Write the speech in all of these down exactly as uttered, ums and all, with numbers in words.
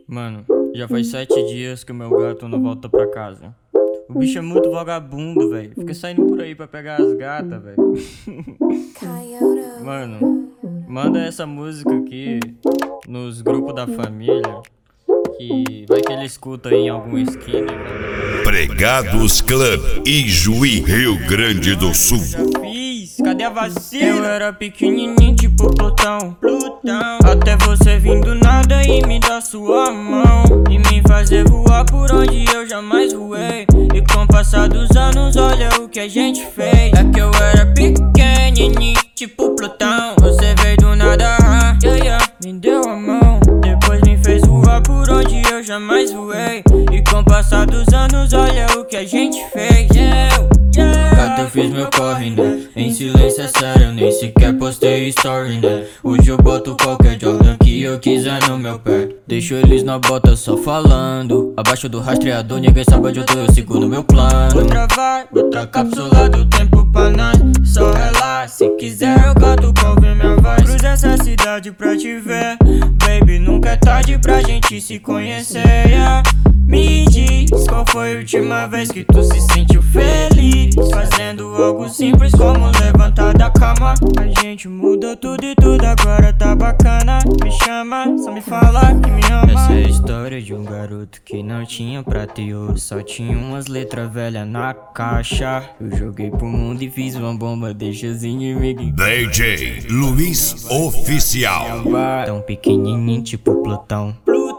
Mano, já faz sete dias que o meu gato não volta pra casa. O bicho é muito vagabundo, velho. Fica saindo por aí pra pegar as gatas, velho. Mano, manda essa música aqui nos grupos da família, que vai que ele escuta em alguma esquina. Pregados Club, Ijuí, Rio Grande do Sul. Fiz, cadê a vacina? Eu era pequenininho tipo Plutão, Plutão. Até você vir do nada e me dar sua mão e me fazer voar por onde eu jamais voei. E com o passar dos anos, olha o que a gente fez. É que eu era pequenininho tipo Plutão. Você veio do nada, yeah, yeah, me deu a mão, depois me fez voar por onde eu jamais voei. E com o passar dos anos, olha o que a gente fez. Yeah, yeah. Gato, eu fiz meu corre, né? Em silêncio é sério, eu nem sequer postei story, né? Hoje eu boto qualquer Jordan que eu quiser no meu pé. Deixo eles na bota só falando. Abaixo do rastreador, ninguém sabe onde eu tô, eu sigo no meu plano. Outra vai, outra cápsula do tempo pra nós. Só relaxa, se quiser eu canto pra ouvir minha voz. Cruza essa cidade pra te ver, baby, nunca é tarde pra gente se conhecer, yeah. Me diz, qual foi a última vez que tu se sentiu feliz? Fazendo algo simples como levantar da cama. A gente mudou tudo e tudo agora tá bacana. Me chama, só me fala que me ama. Essa é a história de um garoto que não tinha prata e ouro, só tinha umas letras velhas na caixa. Eu joguei pro mundo e fiz uma bomba, deixa os inimigos. D J Luiz Oficial. Tão pequenininho tipo Plutão,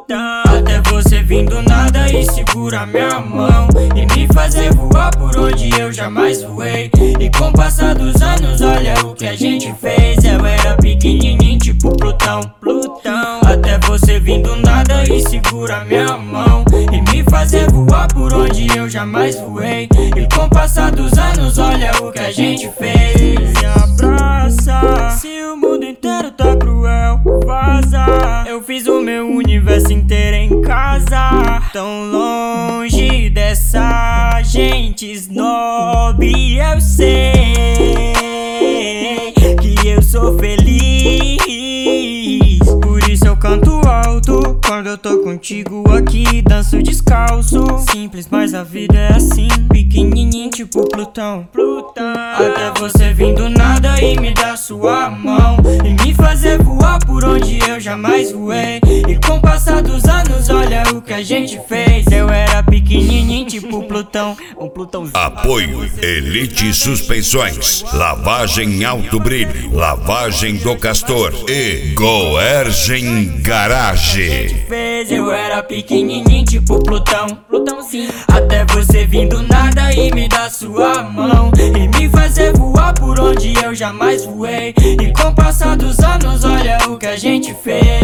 até você vir do nada e segurar minha mão e me fazer voar por onde eu jamais voei. E com o passar dos anos, olha o que a gente fez. Eu era pequenininho tipo Plutão, Plutão. Até você vir do nada e segurar minha mão e me fazer voar por onde eu jamais voei. E com o passar dos anos, olha o que a gente fez. Me abraça, se o mundo inteiro tá cruel, vaza. Eu fiz o meu universo inteiro em casa, tão longe dessa gente snob. Eu sei que eu sou feliz, por isso eu canto alto quando eu tô contigo aqui, danço descalço. Simples, mas a vida é assim, pequenininho tipo Plutão, Plutão. Até você vir do nada e me dar sua mão e me fazer voar por onde eu jamais voei. E com o passar dos anos, olha o que a gente fez. Eu era pequenininho tipo Plutão, um Plutãozinho. Apoio Elite Suspensões, Lavagem Alto Brilho, Lavagem do Castor e Goergen Garage. Eu era pequenininho tipo Plutão, Plutãozinho. Até você vir do nada e me dar sua mão e me fazer voar por onde eu jamais voei. E com o passar dos anos, olha o que a gente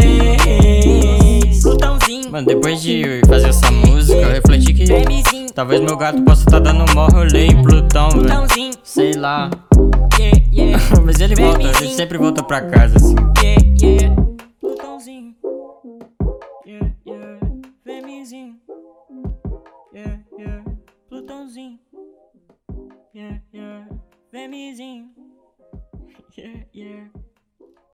fez. Plutãozinho. Mano, depois de fazer essa música, eu refleti que talvez meu gato possa estar tá dando mó rolê em Plutão, velho. Sei lá. Yeah, yeah. Mas ele volta, ele sempre volta pra casa assim. Yeah, yeah. Plutãozinho. Yeah, yeah. Vemizinho. Yeah, yeah. Plutãozinho. Yeah, yeah. Vemizinho. Yeah, yeah.